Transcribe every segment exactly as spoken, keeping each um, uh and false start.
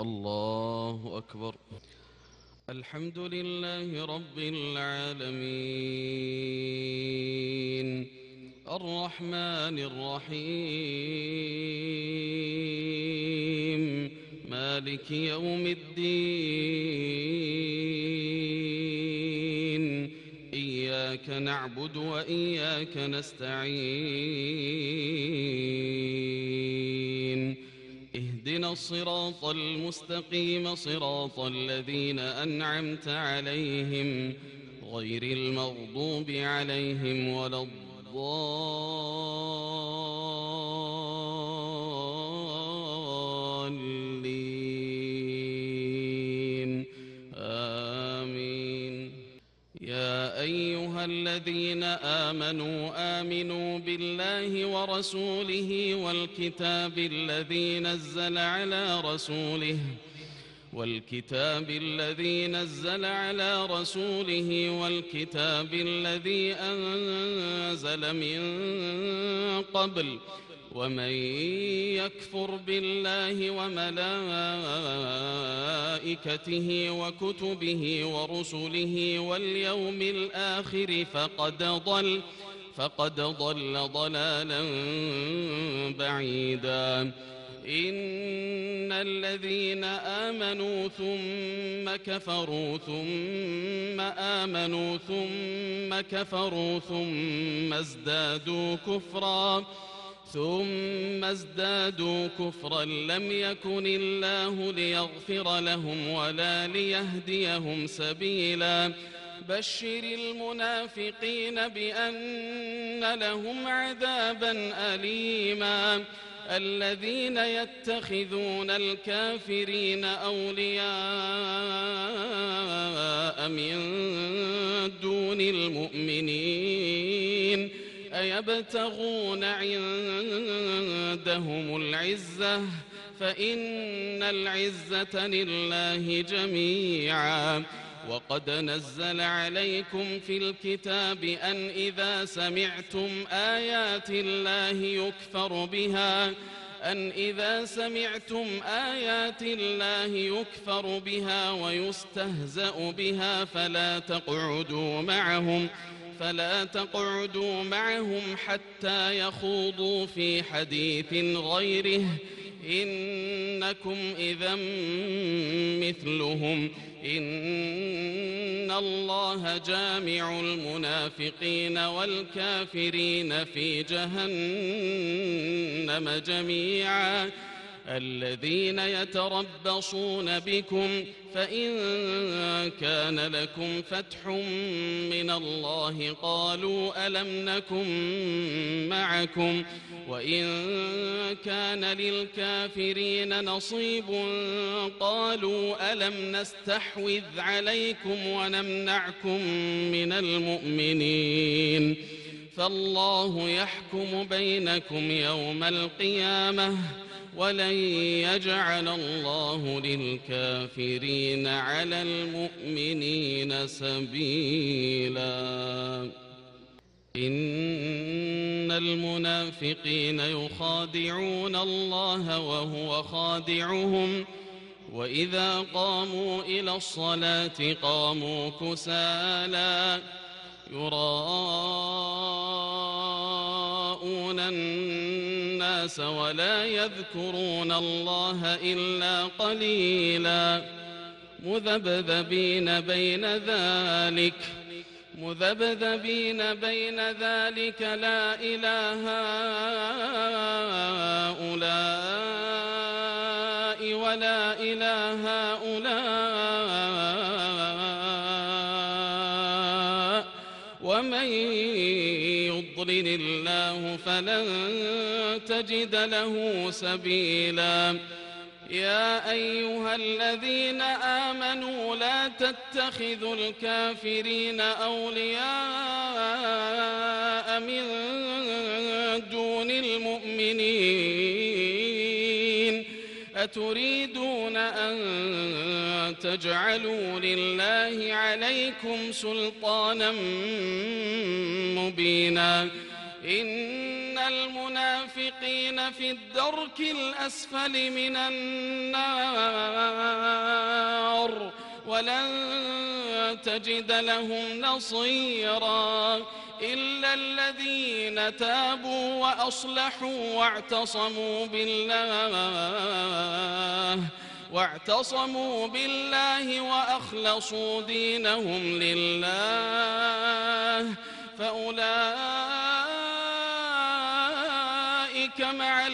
الله أكبر. الحمد لله رب العالمين الرحمن الرحيم مالك يوم الدين إياك نعبد وإياك نستعين اهدنا الصراط المستقيم صراط الذين أنعمت عليهم غير المغضوب عليهم ولا الضالين آمين. يا أيها الذين آمنوا آمنوا بالله ورسوله والكتاب الذي نزل على رسوله والكتاب الذي نزل على رسوله والكتاب الذي أنزل من قبل ومن يكفر بالله وملائكته وكتبه ورسله واليوم الآخر فقد ضل فقد ضل ضلالا بعيدا. إن الذين آمنوا ثم كفروا ثم آمنوا ثم كفروا ثم ازدادوا كفرا ثم ازدادوا كفرا لم يكن الله ليغفر لهم ولا ليهديهم سبيلا. بشر المنافقين بأن لهم عذابا أليما. الذين يتخذون الكافرين أولياء من دون المؤمنين أيبتغون عندهم العزة فإن العزة لله جميعا. وقد نزل عليكم في الكتاب أن إذا سمعتم آيات الله يكفر بها أن إذا سمعتم آيات الله يكفر بها ويستهزأ بها فلا تقعدوا معهم فلا تقعدوا معهم حتى يخوضوا في حديث غيره إنكم إذا مثلهم إن الله جامع المنافقين والكافرين في جهنم جميعا. الذين يتربصون بكم فإن كان لكم فتح من الله قالوا ألم نكن معكم وإن كان للكافرين نصيب قالوا ألم نستحوذ عليكم ونمنعكم من المؤمنين فالله يحكم بينكم يوم القيامة ولن يجعل الله للكافرين على المؤمنين سبيلا. إن المنافقين يخادعون الله وهو خادعهم وإذا قاموا إلى الصلاة قاموا كسالى يراءون الناس ولا يذكرون الله إلا قليلا. مذبذبين بين ذلك مذبذبين بين ذلك لا إله هؤلاء ولا إله هؤلاء ومن يضلل الله فلن تجد له سبيلا. يا أيها الذين آمنوا لا تتخذوا الكافرين أولياء من دون المؤمنين أتريدون أن تجعلوا لله عليكم سلطانا مبينا. إن المنافقين في الدرك الأسفل من النار ولن تجد لهم نصيرا إلا الذين تابوا وأصلحوا واعتصموا بالله واعتصموا بالله وأخلصوا دينهم لله فأولئك مع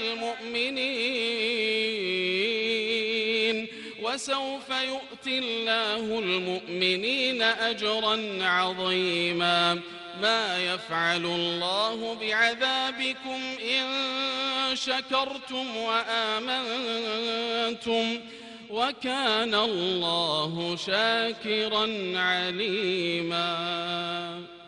المؤمنين وسوف يؤتي الله المؤمنين أجرا عظيما ما يفعل الله بعذابكم إن شكرتم وآمنتم وكان الله شاكرا عليما.